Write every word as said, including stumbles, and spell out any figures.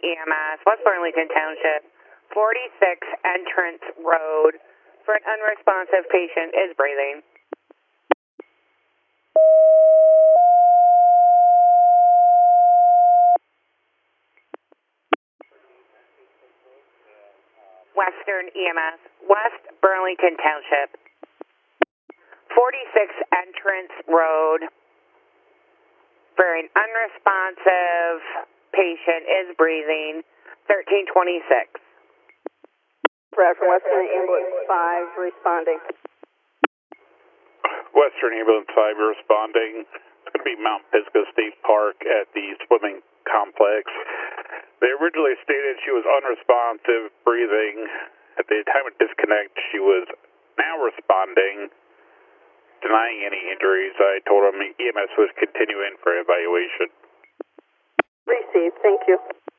E M S, West Burlington Township, forty-six Entrance Road, for an unresponsive patient is breathing. Western E M S, West Burlington Township, forty-six Entrance Road, for an unresponsive patient is breathing, thirteen twenty-six. Brad from Western Ambulance five responding. Western Ambulance five responding. It's going to be Mount Pisgah State Park at the swimming complex. They originally stated she was unresponsive, breathing. At the time of disconnect, she was now responding, denying any injuries. I told them E M S was continuing for evaluation. Received. Thank you.